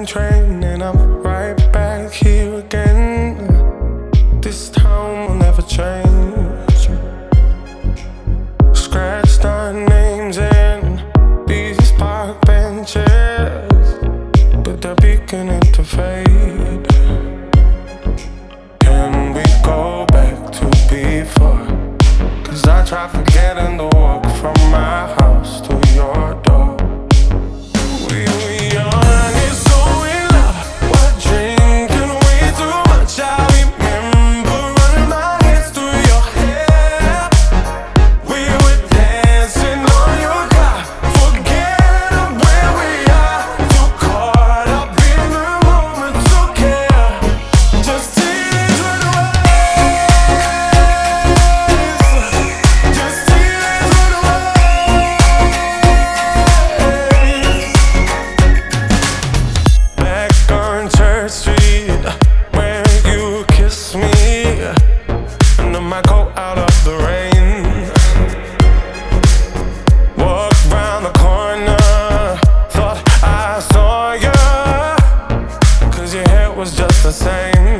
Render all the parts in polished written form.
train, and I'm right back here again. This town will never change. Scratched our names in these park benches, but they're beginning to fade. Can we go back to before? 'Cause I try forgetting the walk from my house to your door. We were young and so in love, we're drinking way too much. I remember running my hands through your hair. We were dancing on your car, forgetting where we are. Too caught up in the moment to care. Just tears run away. Just tears run away. Back on Church Street, where you kissed me under my coat out of the rain. Walked round the corner, thought I saw you, 'cause your hair was just the same.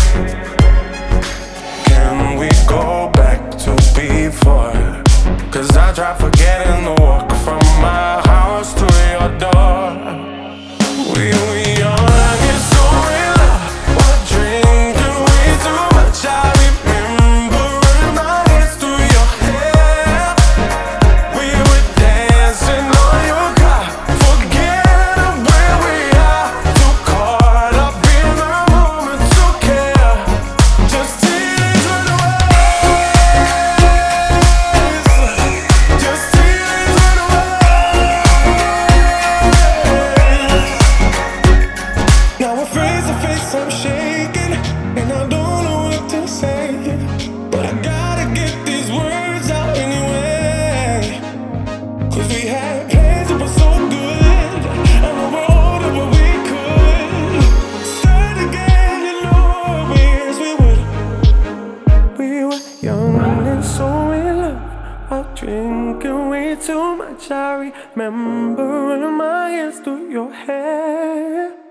Can we go back to before? 'Cause I tried forgetting the walk from my house to your door. We were young and so in love, we're drinking way too much. I remember running my hands through your hair. We were dancing on your car, forgetting where we are. Too caught up in the moment to care. Just tears run away. Just tears run away. Now we're face to face, I'm shaking, and I don't know what to say, but I gotta get these words out anyway. 'Cause we had plans that were so good, and we were older but we could start again, you know we as we would. We were young and so in love, while drinking way too much. I remember running my hands through your hair.